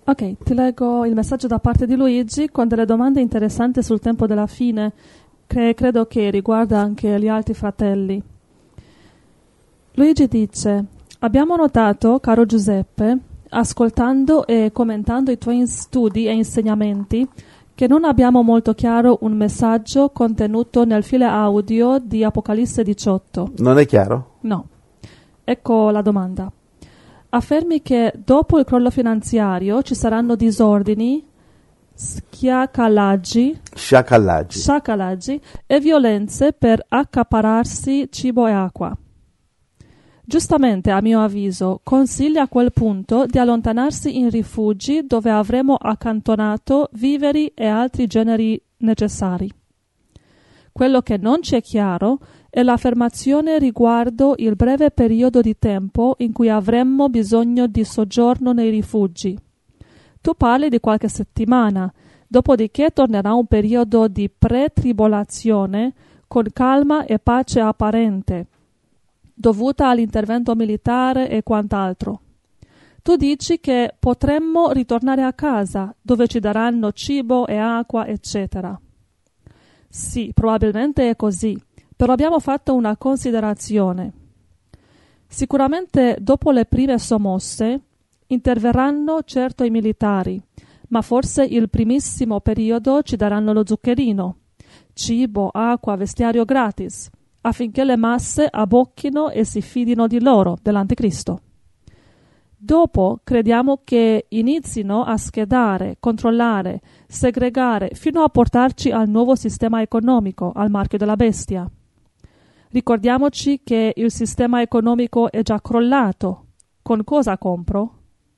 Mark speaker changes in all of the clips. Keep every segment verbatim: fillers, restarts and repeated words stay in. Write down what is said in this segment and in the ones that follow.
Speaker 1: Ok, ti leggo il messaggio da parte di Luigi con delle domande interessanti sul tempo della fine, che credo che riguarda anche gli altri fratelli. Luigi dice: abbiamo notato, caro Giuseppe, ascoltando e commentando i tuoi studi e insegnamenti, che non abbiamo molto chiaro un messaggio contenuto nel file audio di Apocalisse diciotto.
Speaker 2: Non è chiaro?
Speaker 1: No. Ecco la domanda. Affermi che dopo il crollo finanziario ci saranno disordini, schiacallaggi,
Speaker 2: Sciacallaggi.
Speaker 1: sciacallaggi e violenze per accapararsi cibo e acqua. Giustamente, a mio avviso, consiglia a quel punto di allontanarsi in rifugi dove avremo accantonato viveri e altri generi necessari. Quello che non ci è chiaro è l'affermazione riguardo il breve periodo di tempo in cui avremmo bisogno di soggiorno nei rifugi. Tu parli di qualche settimana, dopodiché tornerà un periodo di pre-tribolazione con calma e pace apparente, dovuta all'intervento militare e quant'altro. Tu dici che potremmo ritornare a casa, dove ci daranno cibo e acqua, eccetera. Sì, probabilmente è così, però abbiamo fatto una considerazione. Sicuramente dopo le prime sommosse interverranno certo i militari, ma forse il primissimo periodo ci daranno lo zuccherino, cibo, acqua, vestiario gratis, affinché le masse abbocchino e si fidino di loro, dell'Anticristo. Dopo crediamo che inizino a schedare, controllare, segregare, fino a portarci al nuovo sistema economico, al marchio della bestia. Ricordiamoci che il sistema economico è già crollato. Con cosa compro?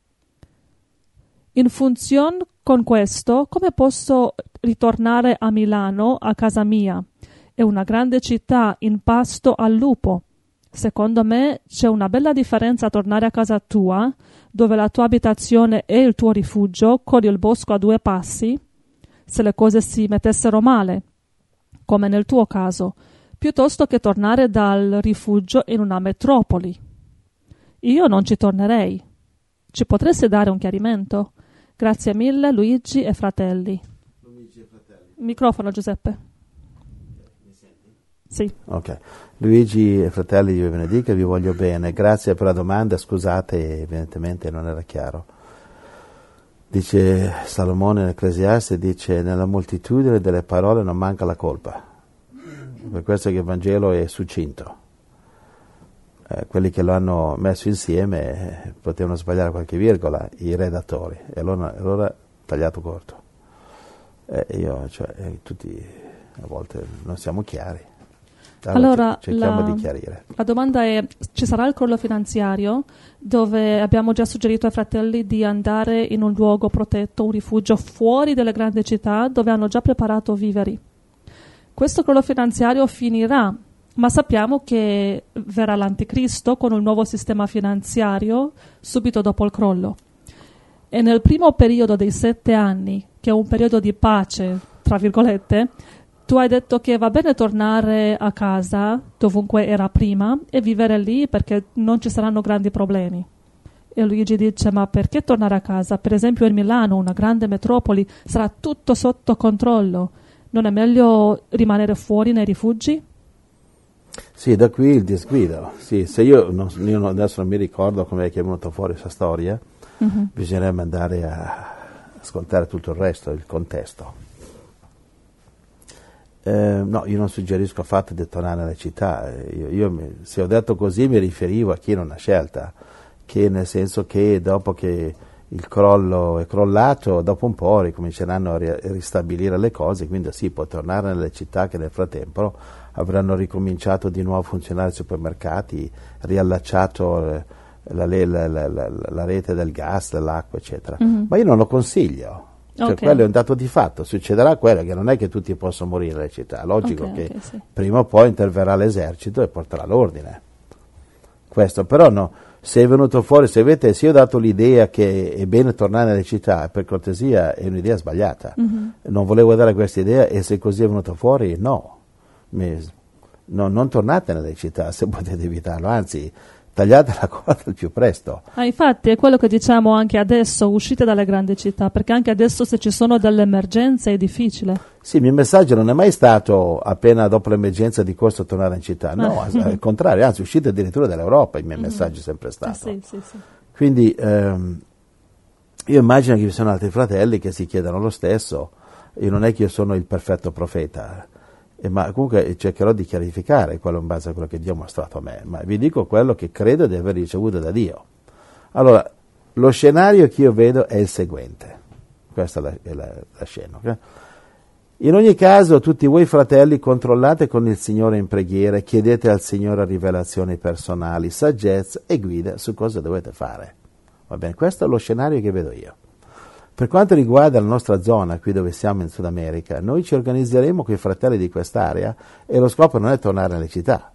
Speaker 1: In funzione con questo, come posso ritornare a Milano, a casa mia? È una grande città in pasto al lupo. Secondo me c'è una bella differenza a tornare a casa tua, dove la tua abitazione è il tuo rifugio, con il bosco a due passi, se le cose si mettessero male, come nel tuo caso, piuttosto che tornare dal rifugio in una metropoli. Io non ci tornerei. Ci potresti dare un chiarimento? Grazie mille, Luigi e fratelli.
Speaker 2: Luigi e fratelli.
Speaker 1: Microfono, Giuseppe.
Speaker 2: Mi senti?
Speaker 1: Sì.
Speaker 2: Ok. Luigi e fratelli, Dio vi benedica, vi voglio bene. Grazie per la domanda, scusate, evidentemente non era chiaro. Dice Salomone nell'Ecclesiaste, dice: nella moltitudine delle parole non manca la colpa. Per questo che il Vangelo è succinto. Eh, quelli che lo hanno messo insieme eh, potevano sbagliare qualche virgola, i redattori, e allora, allora tagliato corto. Eh, io, cioè, eh, tutti a volte non siamo chiari.
Speaker 1: Allora,
Speaker 2: cerchiamo
Speaker 1: la,
Speaker 2: di chiarire.
Speaker 1: La domanda è: ci sarà il crollo finanziario, dove abbiamo già suggerito ai fratelli di andare in un luogo protetto, un rifugio fuori dalle grandi città, dove hanno già preparato viveri. Questo crollo finanziario finirà, ma sappiamo che verrà l'Anticristo con un nuovo sistema finanziario subito dopo il crollo. E nel primo periodo dei sette anni, che è un periodo di pace, tra virgolette, tu hai detto che va bene tornare a casa, dovunque era prima, e vivere lì perché non ci saranno grandi problemi. E Luigi dice: ma perché tornare a casa? Per esempio in Milano, una grande metropoli, sarà tutto sotto controllo. Non è meglio rimanere fuori nei rifugi?
Speaker 2: Sì, da qui il disguido. Sì, se io, non, io adesso non mi ricordo come è venuta fuori questa storia, uh-huh. Bisognerebbe andare a ascoltare tutto il resto, il contesto. Eh, no, io non suggerisco affatto di tornare alle città. Io, io mi, se ho detto così mi riferivo a chi non ha scelta, che nel senso che dopo che il crollo è crollato, dopo un po' ricominceranno a ristabilire le cose, quindi sì, può tornare nelle città che nel frattempo avranno ricominciato di nuovo a funzionare i supermercati, riallacciato la, la, la, la, la rete del gas, dell'acqua, eccetera. Mm-hmm. Ma io non lo consiglio. Cioè, okay. Quello è un dato di fatto, succederà quello, che non è che tutti possono morire nelle città, è logico okay, che okay, sì. Prima o poi interverrà l'esercito e porterà l'ordine. Questo, però no, se è venuto fuori, se avete, se io ho dato l'idea che è bene tornare nelle città, per cortesia è un'idea sbagliata. Mm-hmm. Non volevo dare questa idea e se così è venuto fuori, no. Mi, no non tornate nelle città se potete evitarlo, anzi tagliate la corda il più presto.
Speaker 1: Ah, infatti è quello che diciamo anche adesso, uscite dalle grandi città, perché anche adesso se ci sono delle emergenze è difficile.
Speaker 2: Sì, il mio messaggio non è mai stato appena dopo l'emergenza di corso tornare in città, no,
Speaker 1: Ah.
Speaker 2: al contrario, anzi uscite addirittura dall'Europa, il mio mm-hmm. messaggio è sempre stato.
Speaker 1: Ah, sì, sì, sì.
Speaker 2: Quindi ehm, io immagino che ci sono altri fratelli che si chiedano lo stesso, io non è che io sono il perfetto profeta, eh, ma comunque cercherò di chiarificare quello in base a quello che Dio ha mostrato a me, ma vi dico quello che credo di aver ricevuto da Dio. Allora, lo scenario che io vedo è il seguente, questa è la, è la, la scena, ok? In ogni caso, tutti voi fratelli, controllate con il Signore in preghiera, chiedete al Signore rivelazioni personali, saggezza e guida su cosa dovete fare. Va bene, questo è lo scenario che vedo io. Per quanto riguarda la nostra zona, qui dove siamo in Sud America, noi ci organizzeremo con i fratelli di quest'area e lo scopo non è tornare alle città,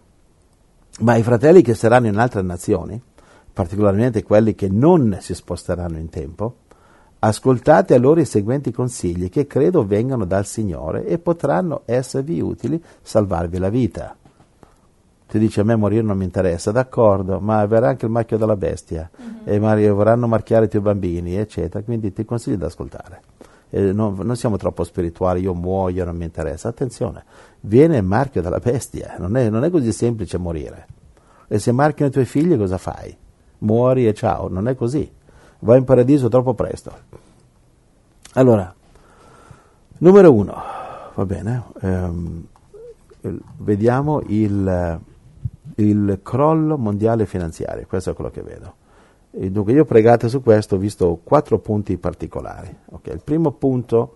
Speaker 2: ma i fratelli che saranno in altre nazioni, particolarmente quelli che non si sposteranno in tempo, ascoltate a loro i seguenti consigli che credo vengano dal Signore e potranno esservi utili, salvarvi la vita. Ti dice a me morire non mi interessa, d'accordo, ma verrà anche il marchio della bestia mm-hmm. e mar- vorranno marchiare i tuoi bambini, eccetera, quindi ti consiglio di ascoltare. E non, non siamo troppo spirituali, io muoio, non mi interessa, attenzione, viene il marchio della bestia, non è, non è così semplice morire. E se marchiano i tuoi figli cosa fai? Muori e ciao, non è così. Vai in paradiso troppo presto. Allora, numero uno, va bene, ehm, vediamo il, il crollo mondiale finanziario, questo è quello che vedo. E dunque io pregate su questo ho visto quattro punti particolari. Okay, il primo punto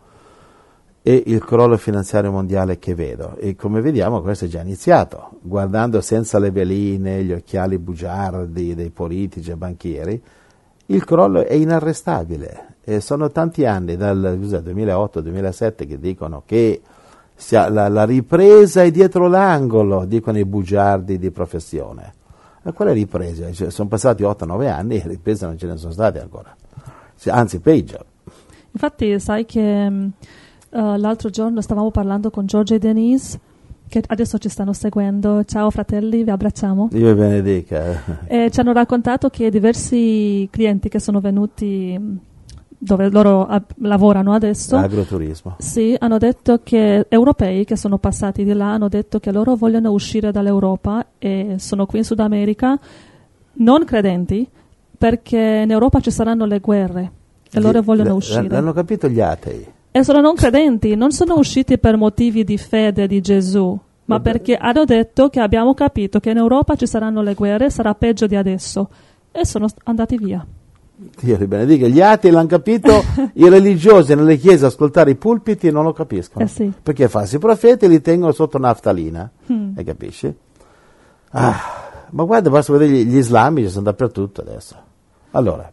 Speaker 2: è il crollo finanziario mondiale che vedo e come vediamo questo è già iniziato, guardando senza le veline, gli occhiali bugiardi dei politici e banchieri. Il crollo è inarrestabile e sono tanti anni, dal duemilaotto duemilasette, che dicono che la, la ripresa è dietro l'angolo, dicono i bugiardi di professione. Ma quale ripresa? Cioè, sono passati otto nove anni e riprese non ce ne sono state ancora, anzi peggio.
Speaker 1: Infatti sai che uh, l'altro giorno stavamo parlando con Giorgio e Denise, che adesso ci stanno seguendo. Ciao fratelli, vi abbracciamo.
Speaker 2: Dio vi benedica.
Speaker 1: E ci hanno raccontato che diversi clienti che sono venuti dove loro a- lavorano adesso,
Speaker 2: agroturismo,
Speaker 1: sì, hanno detto che europei che sono passati di là hanno detto che loro vogliono uscire dall'Europa e sono qui in Sud America non credenti perché in Europa ci saranno le guerre e
Speaker 2: Gli,
Speaker 1: loro vogliono
Speaker 2: l-
Speaker 1: uscire.
Speaker 2: L'hanno capito gli atei.
Speaker 1: E sono non credenti, non sono usciti per motivi di fede di Gesù, ma
Speaker 2: Vabbè.
Speaker 1: perché hanno detto che abbiamo capito che in Europa ci saranno le guerre, sarà peggio di adesso, e sono andati via.
Speaker 2: Dio li benedica. Gli atei l'hanno capito, i religiosi nelle chiese ascoltare i pulpiti non lo capiscono,
Speaker 1: Eh sì.
Speaker 2: perché falsi profeti li tengono sotto naftalina,
Speaker 1: Mm.
Speaker 2: e capisci? Ah, ma guarda, basta vedere gli, gli islamici sono dappertutto adesso. Allora,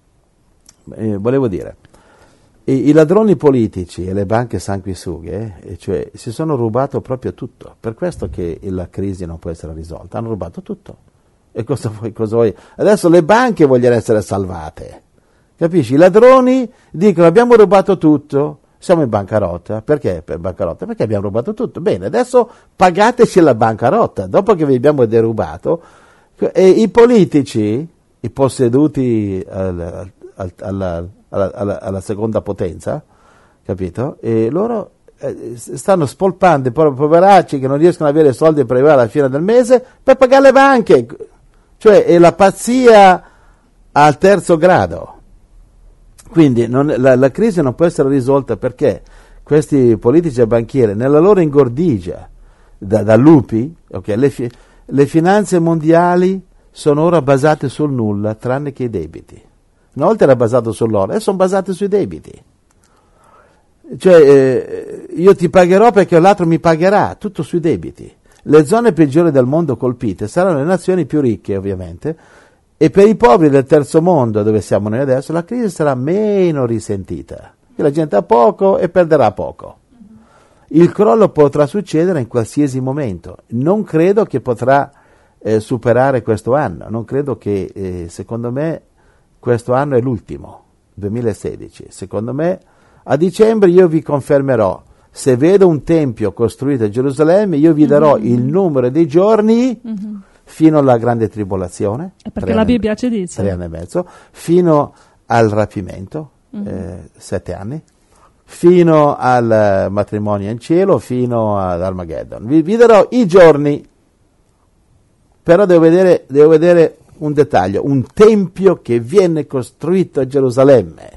Speaker 2: eh, volevo dire, I, I ladroni politici e le banche sanguisughe, eh, cioè, si sono rubato proprio tutto. Per questo che la crisi non può essere risolta. Hanno rubato tutto. E cosa vuoi, cosa vuoi? Adesso le banche vogliono essere salvate. Capisci? I ladroni dicono abbiamo rubato tutto, siamo in bancarotta. Perché per bancarotta? Perché abbiamo rubato tutto. Bene, adesso pagateci la bancarotta. Dopo che vi abbiamo derubato, e i politici, i posseduti al, al, alla, alla, alla, alla seconda potenza, capito? E loro eh, stanno spolpando i poveracci che non riescono ad avere soldi per arrivare alla fine del mese per pagare le banche. Cioè è la pazzia al terzo grado. Quindi non, la, la crisi non può essere risolta perché questi politici e banchieri, nella loro ingordigia da, da lupi, okay, le, fi, le finanze mondiali sono ora basate sul nulla, tranne che i debiti. Una volta era basato sull'oro, adesso sono basate sui debiti. Cioè eh, io ti pagherò perché l'altro mi pagherà, tutto sui debiti. Le zone peggiori del mondo colpite saranno le nazioni più ricche, ovviamente, e per i poveri del terzo mondo, dove siamo noi adesso, la crisi sarà meno risentita. La gente ha poco e perderà poco. Il crollo potrà succedere in qualsiasi momento. Non credo che potrà eh, superare questo anno. Non credo che, eh, secondo me, questo anno è l'ultimo, duemilasedici. Secondo me, a dicembre io vi confermerò. Se vedo un tempio costruito a Gerusalemme, io vi darò mm-hmm. il numero dei giorni mm-hmm. fino alla grande tribolazione,
Speaker 1: perché la Bibbia ci dice,
Speaker 2: tre anni e mezzo, fino al rapimento, mm-hmm. eh, sette anni, fino al matrimonio in cielo, fino ad Armageddon. Vi, vi darò i giorni, però devo vedere, devo vedere un dettaglio, un tempio che viene costruito a Gerusalemme.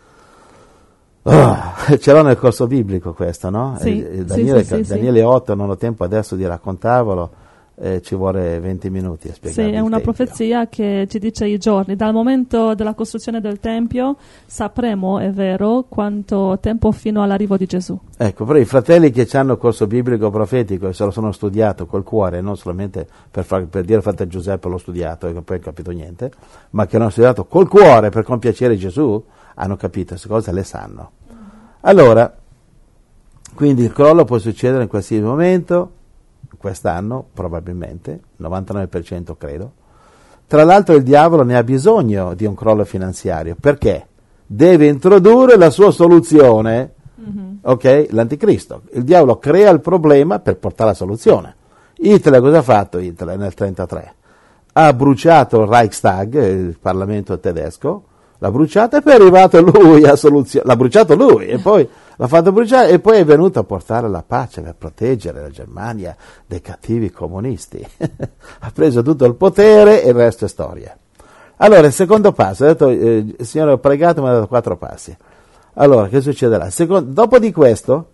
Speaker 2: Oh, ce l'ho nel corso biblico questo, no?
Speaker 1: Sì,
Speaker 2: eh, Daniele,
Speaker 1: sì, sì,
Speaker 2: Daniele
Speaker 1: sì.
Speaker 2: otto, non ho tempo adesso di raccontarvelo, eh, ci vuole venti minuti a spiegare.
Speaker 1: Sì, è una
Speaker 2: tempio.
Speaker 1: profezia che ci dice i giorni. Dal momento della costruzione del Tempio sapremo, è vero, quanto tempo fino all'arrivo di Gesù.
Speaker 2: Ecco, però i fratelli che hanno il corso biblico profetico e se lo sono studiato col cuore, non solamente per, far, per dire frate Giuseppe l'ho studiato e poi ho capito niente, ma che l'hanno studiato col cuore per compiacere Gesù, hanno capito queste cose, le sanno. Allora, quindi il crollo può succedere in qualsiasi momento, quest'anno probabilmente, novantanove per cento credo. Tra l'altro il diavolo ne ha bisogno di un crollo finanziario, perché deve introdurre la sua soluzione, mm-hmm. ok? L'anticristo. Il diavolo crea il problema per portare la soluzione. Hitler cosa ha fatto Hitler nel trentatré? Ha bruciato il Reichstag, il Parlamento tedesco, l'ha bruciato e poi è arrivato lui a soluzione, l'ha bruciato lui e poi l'ha fatto bruciare e poi è venuto a portare la pace per proteggere la Germania dai cattivi comunisti. Ha preso tutto il potere e il resto è storia. Allora, il secondo passo, ha detto, eh, il Signore ha pregato e mi ha dato quattro passi. Allora, che succederà? Secondo, dopo di questo,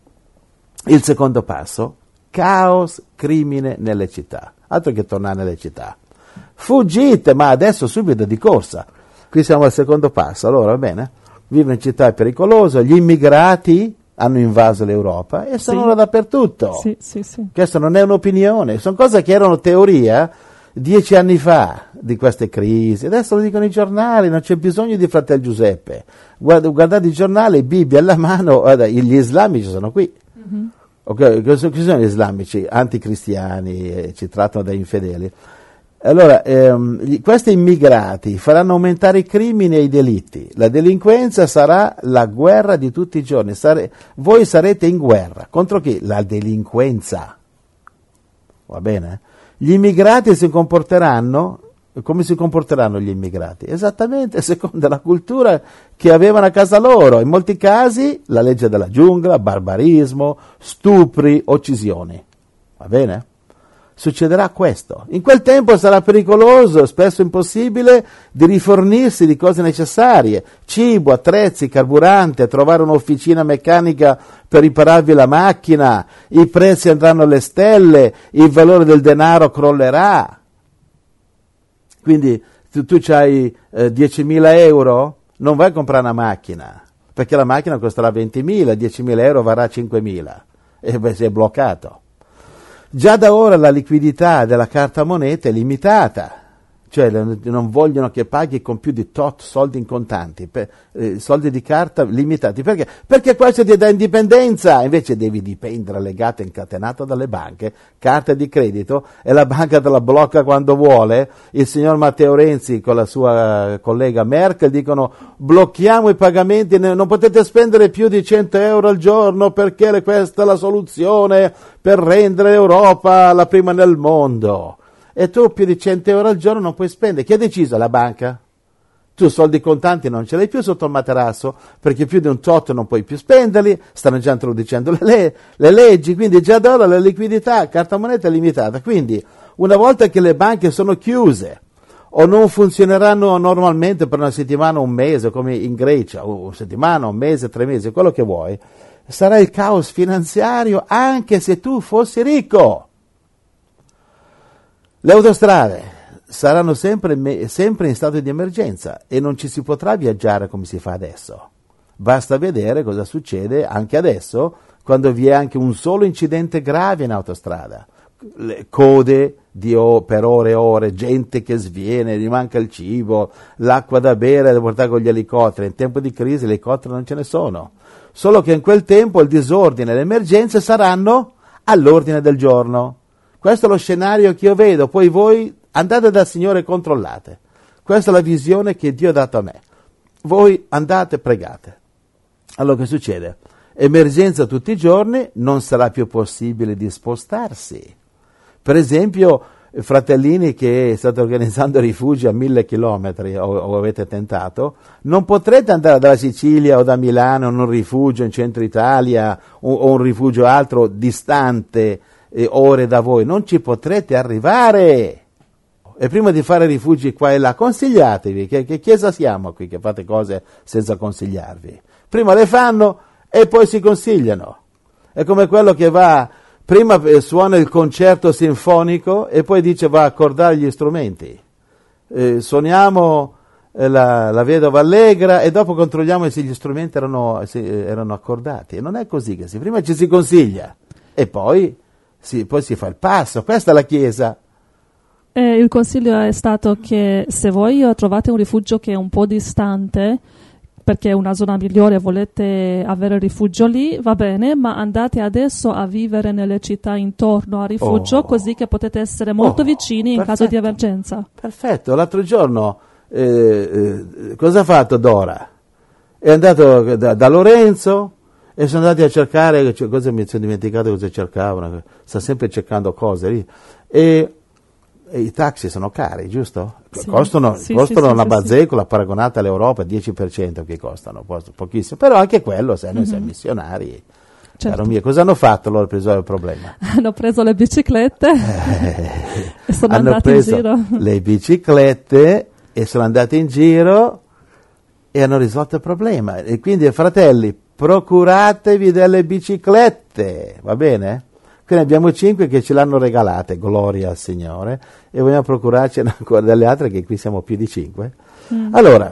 Speaker 2: il secondo passo, caos, crimine nelle città. Altro che tornare nelle città. Fuggite, ma adesso subito di corsa. Qui siamo al secondo passo, allora va bene? Vive in città è pericoloso, gli immigrati hanno invaso l'Europa e sono
Speaker 1: sì.
Speaker 2: ora dappertutto.
Speaker 1: Sì, sì, sì.
Speaker 2: Questa non è un'opinione, sono cose che erano teoria dieci anni fa di queste crisi, adesso lo dicono i giornali, non c'è bisogno di fratello Giuseppe. Guarda, guardate i giornali, Bibbia alla mano, guarda, gli islamici sono qui. Mm-hmm. Okay, chi sono gli islamici? Anticristiani, eh, ci trattano da infedeli. Allora, ehm, questi immigrati faranno aumentare i crimini e i delitti. La delinquenza sarà la guerra di tutti i giorni. Sare- voi sarete in guerra. Contro chi? La delinquenza. Va bene? Gli immigrati si comporteranno, come si comporteranno gli immigrati? Esattamente secondo la cultura che avevano a casa loro. In molti casi la legge della giungla, barbarismo, stupri, uccisioni. Va bene? Succederà questo. In quel tempo sarà pericoloso, spesso impossibile, di rifornirsi di cose necessarie, cibo, attrezzi, carburante, trovare un'officina meccanica per ripararvi la macchina, i prezzi andranno alle stelle, il valore del denaro crollerà. Quindi tu, tu hai eh, diecimila euro, non vai a comprare una macchina, perché la macchina costerà ventimila, diecimila euro varrà cinquemila e beh, si è bloccato. Già da ora la liquidità della carta moneta è limitata, cioè non vogliono che paghi con più di tot soldi in contanti, per, eh, soldi di carta limitati. Perché? Perché questo ti dà indipendenza, invece devi dipendere legato e incatenato dalle banche, carte di credito, e la banca te la blocca quando vuole. Il signor Matteo Renzi con la sua collega Merkel dicono blocchiamo i pagamenti, non potete spendere più di cento euro al giorno perché questa è la soluzione per rendere l'Europa la prima nel mondo. E tu più di cento euro al giorno non puoi spendere. Chi ha deciso? La banca. Tu soldi contanti non ce l'hai più sotto il materasso, perché più di un tot non puoi più spenderli, stanno già introducendo le, le, le leggi, quindi già da ora la liquidità, carta moneta è limitata. Quindi una volta che le banche sono chiuse o non funzioneranno normalmente per una settimana o un mese, come in Grecia, o una settimana, un mese, tre mesi, quello che vuoi, sarà il caos finanziario anche se tu fossi ricco. Le autostrade saranno sempre, sempre in stato di emergenza e non ci si potrà viaggiare come si fa adesso. Basta vedere cosa succede anche adesso quando vi è anche un solo incidente grave in autostrada. Le code di o, per ore e ore, gente che sviene, gli manca il cibo, l'acqua da bere da portare con gli elicotteri. In tempo di crisi gli elicotteri non ce ne sono. Solo che in quel tempo il disordine e le emergenze saranno all'ordine del giorno. Questo è lo scenario che io vedo, poi voi andate dal Signore e controllate. Questa è la visione che Dio ha dato a me. Voi andate e pregate. Allora che succede? Emergenza tutti i giorni, non sarà più possibile di spostarsi. Per esempio, fratellini che state organizzando rifugi a mille chilometri o, o avete tentato, non potrete andare dalla Sicilia o da Milano in un rifugio in centro Italia o, o un rifugio altro distante eh, ore da voi, non ci potrete arrivare. E prima di fare rifugi qua e là, consigliatevi, che, che chiesa siamo qui che fate cose senza consigliarvi? Prima le fanno e poi si consigliano. È come quello che va, prima suona il concerto sinfonico e poi dice va a accordare gli strumenti. Eh, suoniamo eh, la, la vedova allegra e dopo controlliamo se gli strumenti erano, se, erano accordati. E non è così che si, prima ci si consiglia e poi si, poi si fa il passo. Questa è la chiesa.
Speaker 1: E il consiglio è stato che se voi trovate un rifugio che è un po' distante, perché è una zona migliore e volete avere rifugio lì, va bene, ma andate adesso a vivere nelle città intorno al rifugio, oh. così che potete essere molto oh, vicini in perfetto. Caso di emergenza.
Speaker 2: Perfetto, l'altro giorno eh, eh, cosa ha fatto Dora? È andato da, da Lorenzo e sono andati a cercare, cioè, cosa mi sono dimenticato cosa cercavano, sta sempre cercando cose lì, e E i taxi sono cari, giusto? Sì, costano sì, costano sì, una sì, bazzecola sì. Paragonata all'Europa, dieci per cento che costano, pochissimo. Però anche quello, se noi mm-hmm. siamo missionari, certo. Caro mio, cosa hanno fatto loro per risolvere il problema?
Speaker 1: Hanno preso le biciclette eh, e sono
Speaker 2: hanno
Speaker 1: andati
Speaker 2: preso
Speaker 1: in giro.
Speaker 2: Le biciclette e sono andati in giro e hanno risolto il problema. E quindi, fratelli, procuratevi delle biciclette, va bene? Quindi abbiamo cinque che ce l'hanno regalate, gloria al Signore, e vogliamo procurarcene ancora delle altre, che qui siamo più di cinque. Mm. Allora,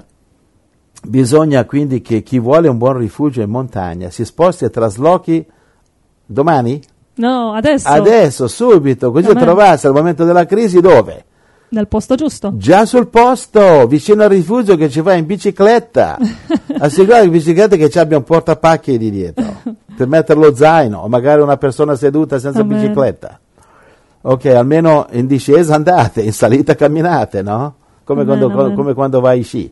Speaker 2: bisogna quindi che chi vuole un buon rifugio in montagna si sposti e traslochi domani?
Speaker 1: No, adesso.
Speaker 2: Adesso, subito, così trovarsi al momento della crisi dove?
Speaker 1: Nel posto giusto.
Speaker 2: Già sul posto, vicino al rifugio, che ci va in bicicletta. Assicurate in bicicletta che ci abbia un portapacchi di dietro. Per mettere lo zaino, o magari una persona seduta senza Amen. Bicicletta. Ok, almeno in discesa andate, in salita camminate, no? Come, Amen, quando, Amen. come quando vai sci.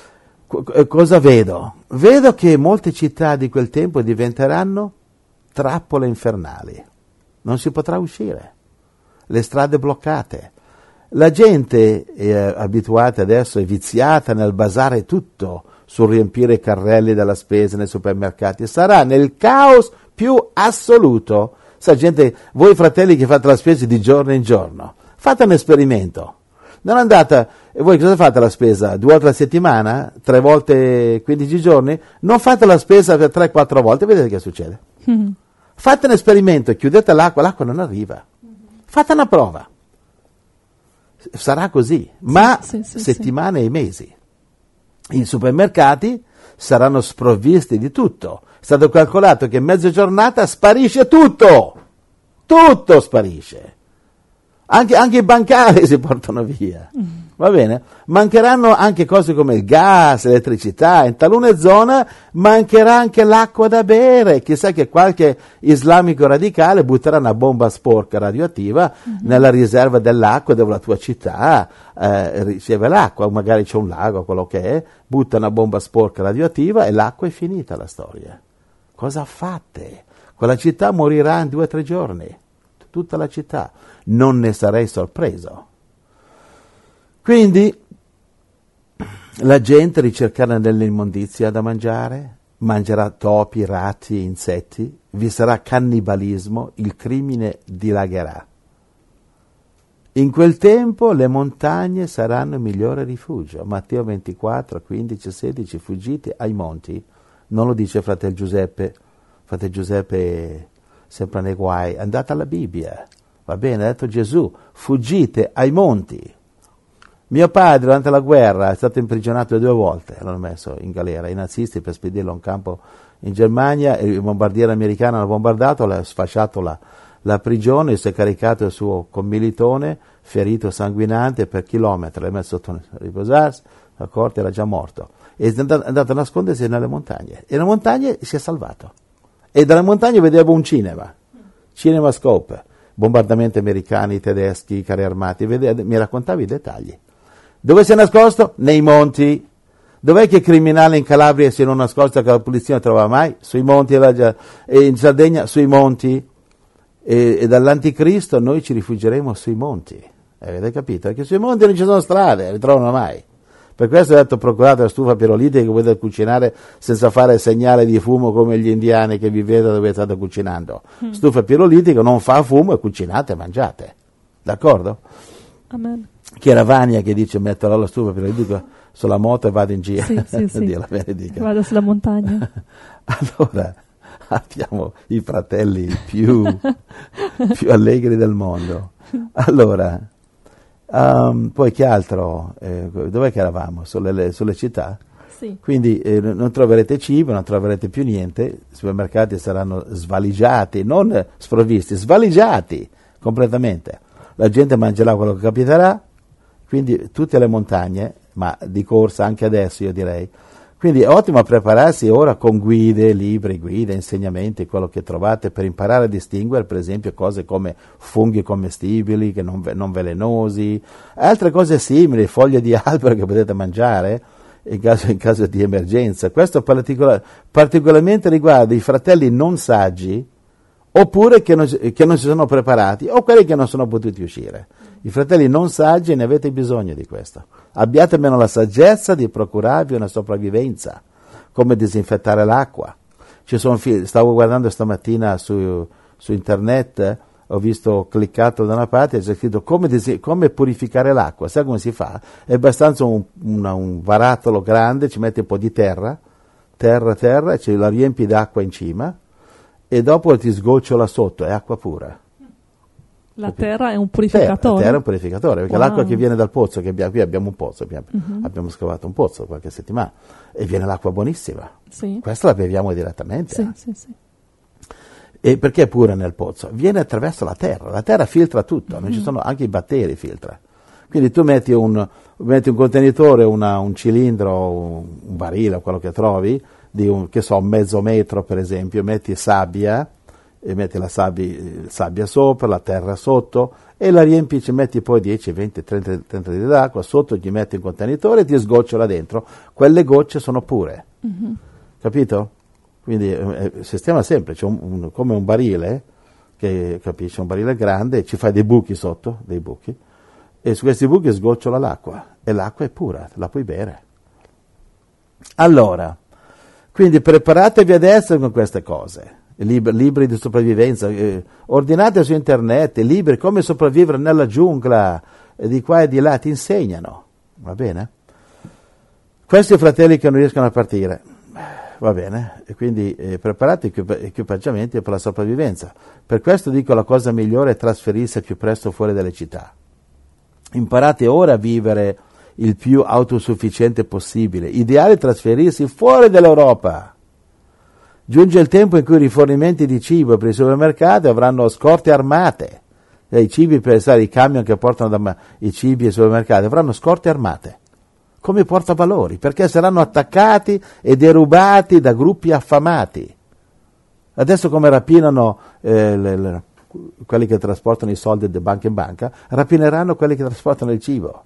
Speaker 2: C- cosa vedo? Vedo che molte città di quel tempo diventeranno trappole infernali. Non si potrà uscire. Le strade bloccate. La gente è abituata adesso, è viziata nel basare tutto sul riempire i carrelli della spesa nei supermercati, sarà nel caos più assoluto. Sa gente, voi fratelli che fate la spesa di giorno in giorno, fate un esperimento. Non andate, e voi cosa fate la spesa? Due volte alla settimana? Tre volte quindici giorni? Non fate la spesa per tre quattro volte, vedete che succede? Mm-hmm. Fate un esperimento, chiudete l'acqua, l'acqua non arriva. Fate una prova. Sarà così, ma sì, sì, settimane sì. e mesi. I supermercati saranno sprovvisti di tutto. È stato calcolato che in mezza giornata sparisce tutto. Tutto sparisce. Anche, anche i bancari si portano via. Mm. Va bene? Mancheranno anche cose come il gas, l'elettricità. In talune zone mancherà anche l'acqua da bere. Chissà che qualche islamico radicale butterà una bomba sporca radioattiva mm-hmm. nella riserva dell'acqua dove la tua città eh, riceve l'acqua. O magari c'è un lago, quello che è. Butta una bomba sporca radioattiva e l'acqua è finita la storia. Cosa fate? Quella città morirà in due o tre giorni. Tutta la città. Non ne sarei sorpreso. Quindi la gente ricercherà nell'immondizia da mangiare, mangerà topi, ratti, insetti, vi sarà cannibalismo, il crimine dilagherà. In quel tempo le montagne saranno il migliore rifugio. Matteo ventiquattro, quindici, sedici, fuggite ai monti. Non lo dice fratello Giuseppe, fratello Giuseppe sempre nei guai, andate alla Bibbia. Va bene, ha detto Gesù, fuggite ai monti. Mio padre durante la guerra è stato imprigionato due volte, l'hanno messo in galera, i nazisti per spedirlo a un campo in Germania, il bombardiere americano l'ha bombardato, l'ha sfasciato la, la prigione, si è caricato il suo commilitone, ferito sanguinante per chilometri, l'ha messo sotto a riposarsi, la corte era già morto, e è andato a nascondersi nelle montagne, e nelle montagne si è salvato, e dalle montagne vedevo un cinema, CinemaScope, bombardamenti americani, tedeschi, carri armati, vede, mi raccontavi i dettagli. Dove si è nascosto? Nei monti. Dov'è che i criminali in Calabria si sono nascosti che la polizia non trovava mai? Sui monti, e in Sardegna sui monti. E, e dall'anticristo noi ci rifugieremo sui monti. Avete capito? Perché sui monti non ci sono strade, non li trovano mai. Per questo ho detto procurate la stufa pirolitica che potete cucinare senza fare segnale di fumo come gli indiani che vivete dove state cucinando. Mm. Stufa pirolitica non fa fumo e cucinate e mangiate. D'accordo?
Speaker 1: Amen.
Speaker 2: Chi era Vania che dice metterò la stufa pirolitica sulla moto e vado in giro.
Speaker 1: Sì, sì, sì.
Speaker 2: Dio la benedica.
Speaker 1: Vado sulla montagna.
Speaker 2: Allora, abbiamo i fratelli più, più allegri del mondo. Allora, um, poi che altro? Eh, dov'è che eravamo? Sulle, sulle città?
Speaker 1: Sì.
Speaker 2: Quindi eh, non troverete cibo, non troverete più niente, i supermercati saranno svaligiati, non sprovvisti, svaligiati completamente. La gente mangerà quello che capiterà, quindi tutte le montagne, ma di corsa anche adesso io direi. Quindi è ottimo prepararsi ora con guide, libri, guide, insegnamenti, quello che trovate per imparare a distinguere per esempio cose come funghi commestibili, che non, non velenosi, altre cose simili, foglie di albero che potete mangiare in caso, in caso di emergenza. Questo particolar, particolarmente riguarda i fratelli non saggi, oppure che non, che non si sono preparati, o quelli che non sono potuti uscire. I fratelli non saggi ne avete bisogno di questo. Abbiate almeno la saggezza di procurarvi una sopravvivenza, come disinfettare l'acqua. Ci sono fi- stavo guardando stamattina su, su internet, ho visto, ho cliccato da una parte e c'è scritto come, dis- come purificare l'acqua. Sai come si fa? È abbastanza un, una, un barattolo grande, ci metti un po' di terra, terra, terra, e ce la riempi d'acqua in cima, e dopo ti sgocciola sotto, è acqua pura.
Speaker 1: La terra è un purificatore?
Speaker 2: Terra, la terra è un purificatore, perché
Speaker 1: wow.
Speaker 2: l'acqua che viene dal pozzo, che abbiamo, qui abbiamo un pozzo, abbiamo,
Speaker 1: uh-huh.
Speaker 2: abbiamo scavato un pozzo qualche settimana, e viene l'acqua buonissima.
Speaker 1: Sì.
Speaker 2: Questa la beviamo direttamente.
Speaker 1: Sì,
Speaker 2: eh.
Speaker 1: sì, sì.
Speaker 2: E perché è pura nel pozzo? Viene attraverso la terra, la terra filtra tutto, uh-huh. non ci sono, anche i batteri filtra. Quindi tu metti un, metti un contenitore, una, un cilindro, un, un barile, quello che trovi, di un, che so, mezzo metro per esempio, metti sabbia, e metti la sabbia, sabbia sopra, la terra sotto, e la riempi, ci metti poi dieci, venti, trenta, trenta litri d'acqua, sotto gli metti un contenitore e ti sgocciola dentro. Quelle gocce sono pure. Mm-hmm. Capito? Quindi eh, il sistema semplice, un, un, come un barile, che capisci, un barile grande, ci fai dei buchi sotto, dei buchi, e su questi buchi sgocciola l'acqua, e l'acqua è pura, la puoi bere. Allora, quindi preparatevi adesso con queste cose. Libri, libri di sopravvivenza, eh, ordinate su internet, libri come sopravvivere nella giungla, eh, di qua e di là, ti insegnano, va bene? Questi fratelli che non riescono a partire, va bene, e quindi eh, preparate equipaggiamenti per la sopravvivenza. Per questo dico la cosa migliore è trasferirsi più presto fuori dalle città. Imparate ora a vivere il più autosufficiente possibile, ideale trasferirsi fuori dall'Europa. Giunge il tempo in cui i rifornimenti di cibo per i supermercati avranno scorte armate. E i cibi per sai, i camion che portano da, i cibi ai supermercati avranno scorte armate, come portavalori, perché saranno attaccati e derubati da gruppi affamati. Adesso come rapinano eh, le, le, quelli che trasportano i soldi da banca in banca, rapineranno quelli che trasportano il cibo.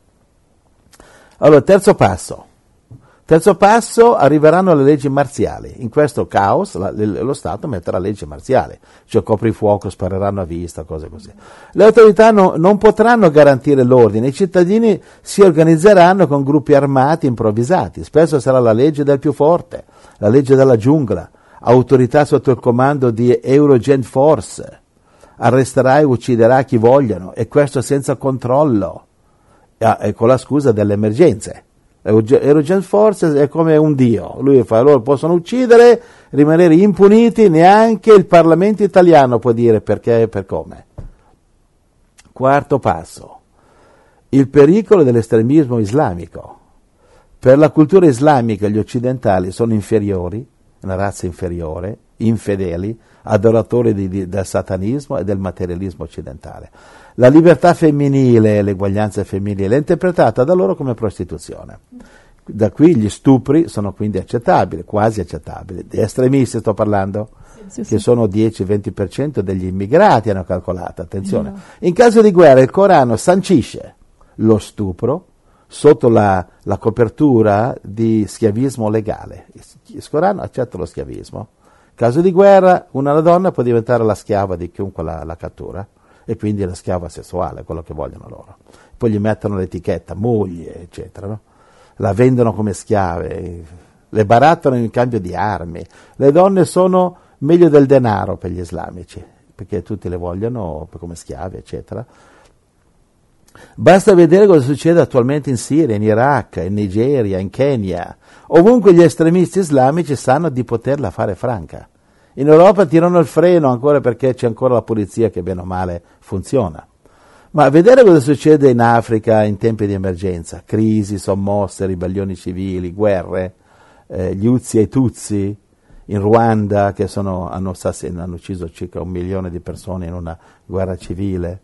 Speaker 2: Allora, terzo passo. Terzo passo, arriveranno le leggi marziali. In questo caos la, lo Stato metterà leggi marziali, cioè coprifuoco, spareranno a vista, cose così. Le autorità no, non potranno garantire l'ordine, i cittadini si organizzeranno con gruppi armati improvvisati, spesso sarà la legge del più forte, la legge della giungla, autorità sotto il comando di Eurogent Force, arresterà e ucciderà chi vogliono, e questo senza controllo, e con la scusa delle emergenze. Eurogent Force è come un dio, lui fa, loro possono uccidere, rimanere impuniti, neanche il Parlamento italiano può dire perché e per come. Quarto passo, il pericolo dell'estremismo islamico. Per la cultura islamica gli occidentali sono inferiori, una razza inferiore, infedeli, adoratori di, di, del satanismo e del materialismo occidentale. La libertà femminile e l'eguaglianza femminile è interpretata da loro come prostituzione. Da qui gli stupri sono quindi accettabili, quasi accettabili. Di estremisti sto parlando, sì, sì, che sì. sono dieci-venti per cento degli immigrati, hanno calcolato, attenzione. No. In caso di guerra il Corano sancisce lo stupro sotto la, la copertura di schiavismo legale. Il Corano accetta lo schiavismo. In caso di guerra una donna può diventare la schiava di chiunque la, la cattura. e quindi la schiava sessuale, quello che vogliono loro. Poi gli mettono l'etichetta, moglie, eccetera, no? La vendono come schiave, le barattano in cambio di armi. Le donne sono meglio del denaro per gli islamici, perché tutti le vogliono come schiave, eccetera. Basta vedere cosa succede attualmente in Siria, in Iraq, in Nigeria, in Kenya. Ovunque gli estremisti islamici sanno di poterla fare franca. In Europa tirano il freno ancora perché c'è ancora la polizia che bene o male funziona. Ma vedere cosa succede in Africa in tempi di emergenza, crisi, sommosse, ribellioni civili, guerre, eh, gli Hutsi e i Tutsi, in Ruanda che sono, hanno, hanno ucciso circa un milione di persone in una guerra civile.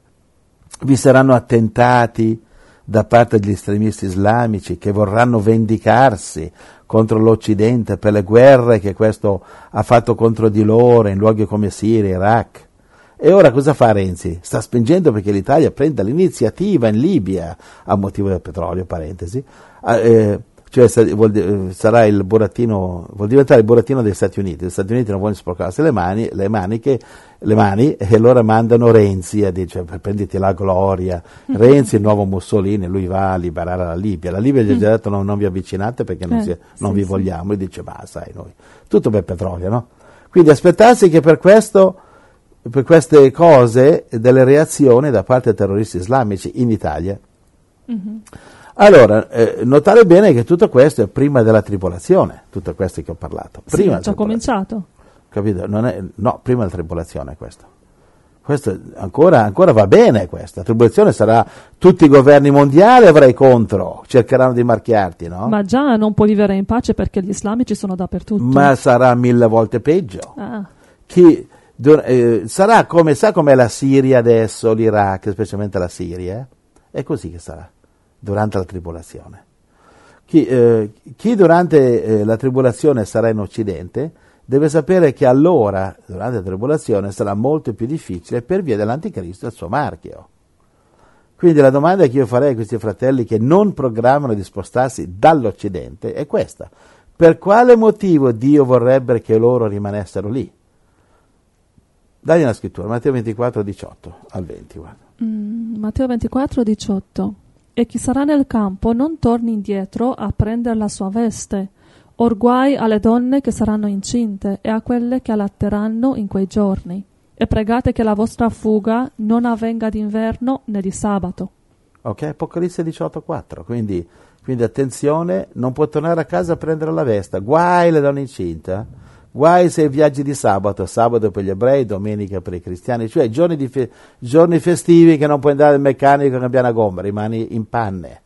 Speaker 2: Vi saranno attentati da parte degli estremisti islamici che vorranno vendicarsi contro l'Occidente per le guerre che questo ha fatto contro di loro in luoghi come Siria, Iraq. E ora cosa fa Renzi? Sta spingendo perché l'Italia prenda l'iniziativa in Libia a motivo del petrolio, parentesi, eh, cioè sarà il burattino, vuol diventare il burattino degli Stati Uniti. Gli Stati Uniti non vogliono sporcarsi le mani, le maniche, le mani e allora mandano Renzi a dire prenditi la gloria. Renzi, il nuovo Mussolini, lui va a liberare la Libia. La Libia gli ha già detto non, non vi avvicinate perché non,
Speaker 1: eh,
Speaker 2: si, non
Speaker 1: sì,
Speaker 2: vi
Speaker 1: sì.
Speaker 2: vogliamo, e dice ma sai noi, tutto per petrolio, no? Quindi aspettarsi che per questo, per queste cose, delle reazioni da parte dei terroristi islamici in Italia. Mm-hmm. Allora, eh, notare bene che tutto questo è prima della tribolazione, tutto questo che ho parlato. Prima
Speaker 1: sì, già cominciato.
Speaker 2: Capito? Non è, no, prima della tribolazione questo. Questo ancora, ancora va bene questa. La tribolazione sarà tutti i governi mondiali avrai contro, cercheranno di marchiarti, no?
Speaker 1: Ma già non puoi vivere in pace perché gli islamici sono dappertutto.
Speaker 2: Ma sarà mille volte peggio.
Speaker 1: Ah.
Speaker 2: Chi, eh, sarà come, sa com'è la Siria adesso, l'Iraq, specialmente la Siria? È così che sarà durante la tribolazione. Chi, eh, chi durante eh, la tribolazione sarà in Occidente deve sapere che allora, durante la tribolazione, sarà molto più difficile per via dell'anticristo e il suo marchio. Quindi la domanda che io farei a questi fratelli che non programmano di spostarsi dall'Occidente è questa: per quale motivo Dio vorrebbe che loro rimanessero lì? Dagli una scrittura, Matteo ventiquattro, diciotto al venti. Guarda.
Speaker 1: Mm, Matteo ventiquattro, diciotto. E chi sarà nel campo non torni indietro a prendere la sua veste. Or guai alle donne che saranno incinte e a quelle che allatteranno in quei giorni. E pregate che la vostra fuga non avvenga d'inverno né di sabato.
Speaker 2: Ok, Apocalisse diciotto, quattro. Quindi, quindi attenzione, non può tornare a casa a prendere la veste. Guai le donne incinte. Guai se viaggi di sabato, sabato per gli ebrei, domenica per i cristiani, cioè giorni, di fe- giorni festivi che non puoi andare al meccanico a cambiare una gomma, rimani in panne.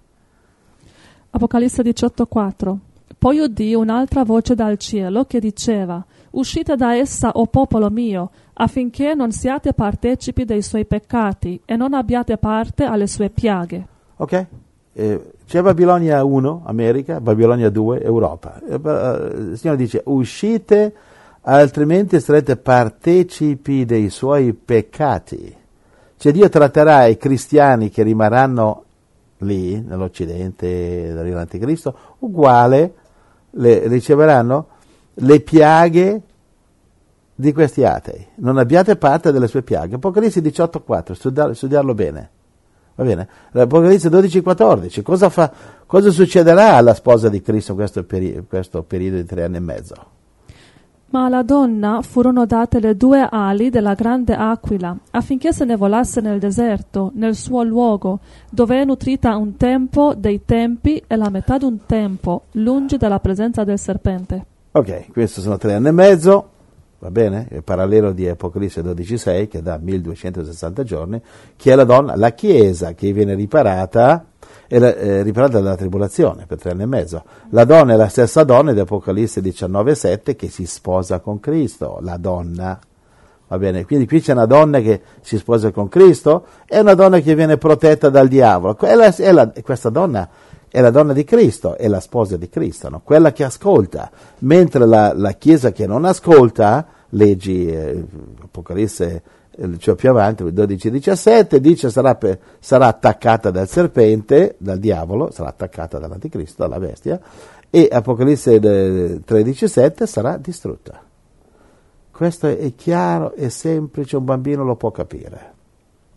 Speaker 1: Apocalisse diciotto, quattro. Poi udì un'altra voce dal cielo che diceva: uscite da essa, o popolo mio, affinché non siate partecipi dei suoi peccati e non abbiate parte alle sue piaghe.
Speaker 2: Ok? Eh, c'è Babilonia uno, America, Babilonia due, Europa. Eh, il Signore dice: uscite, altrimenti sarete partecipi dei suoi peccati. Cioè Dio tratterà i cristiani che rimarranno lì, nell'Occidente, dall'Anticristo, uguale, le, riceveranno le piaghe di questi atei. Non abbiate parte delle sue piaghe. Apocalisse diciotto, quattro, studiar, studiarlo bene. Va bene? Apocalisse dodici, quattordici, cosa, fa, cosa succederà alla sposa di Cristo in questo, peri- questo periodo di tre anni e mezzo?
Speaker 1: Ma alla donna furono date le due ali della grande aquila, affinché se ne volasse nel deserto, nel suo luogo, dove è nutrita un tempo dei tempi e la metà d'un tempo, lungi dalla presenza del serpente.
Speaker 2: Ok, questi sono tre anni e mezzo. Va bene? È parallelo di Apocalisse dodici sei che dà milleduecentosessanta giorni, che è la donna, la Chiesa che viene riparata, è la, eh, riparata dalla tribolazione per tre anni e mezzo. La donna è la stessa donna di Apocalisse diciannove sette che si sposa con Cristo, la donna. Va bene? Quindi qui c'è una donna che si sposa con Cristo e una donna che viene protetta dal diavolo. È la, è la, questa donna è la donna di Cristo, è la sposa di Cristo, no? Quella che ascolta, mentre la, la Chiesa che non ascolta, leggi eh, Apocalisse, eh, cioè più avanti, dodici diciassette, dice sarà, per, sarà attaccata dal serpente, dal diavolo, sarà attaccata dall'anticristo, dalla bestia, e Apocalisse tredici sette sarà distrutta. Questo è chiaro, è semplice, un bambino lo può capire.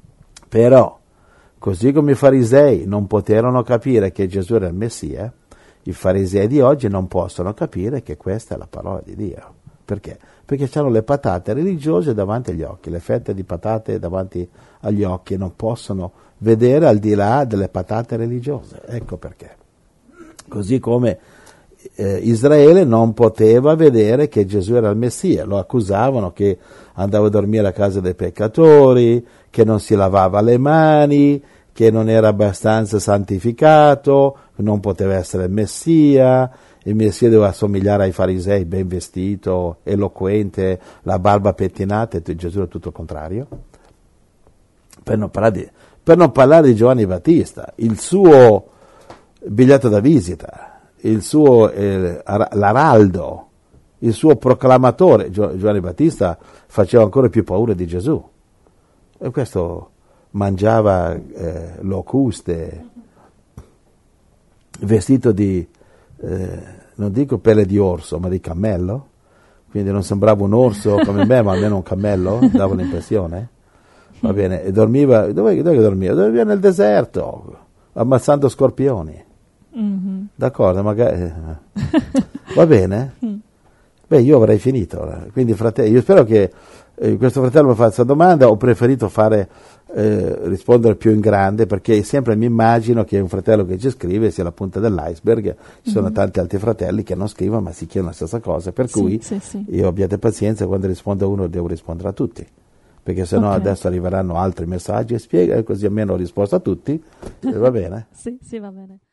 Speaker 2: Però, così come i farisei non poterono capire che Gesù era il Messia, i farisei di oggi non possono capire che questa è la parola di Dio. Perché? Perché hanno le patate religiose davanti agli occhi, le fette di patate davanti agli occhi e non possono vedere al di là delle patate religiose. Ecco perché. Così come eh, Israele non poteva vedere che Gesù era il Messia, lo accusavano che andava a dormire a casa dei peccatori, che non si lavava le mani, che non era abbastanza santificato, non poteva essere il Messia, il Messia doveva assomigliare ai farisei, ben vestito, eloquente, la barba pettinata, e Gesù era tutto il contrario. Per non parlare di, per non parlare di Giovanni Battista, il suo biglietto da visita, il suo eh, l'araldo, il suo proclamatore, Gio, Giovanni Battista faceva ancora più paura di Gesù. E questo mangiava eh, locuste, vestito di, eh, non dico pelle di orso, ma di cammello, quindi non sembrava un orso come me, ma almeno un cammello, dava l'impressione. Va bene, e dormiva, dove, dove dormiva? Dormiva nel deserto, ammazzando scorpioni. Mm-hmm. D'accordo, magari... Eh. Va bene? Beh, io avrei finito. Quindi, fratello, io spero che eh, questo fratello mi faccia questa domanda. Ho preferito fare eh, rispondere più in grande, perché sempre mi immagino che un fratello che ci scrive sia la punta dell'iceberg. Ci sono mm-hmm. tanti altri fratelli che non scrivono ma si chiedono la stessa cosa, per sì, cui sì, sì. io abbiate pazienza, quando rispondo a uno devo rispondere a tutti, perché sennò okay. adesso arriveranno altri messaggi e spiega, così almeno ho risposto a tutti. Va bene?
Speaker 1: Sì, sì, va bene.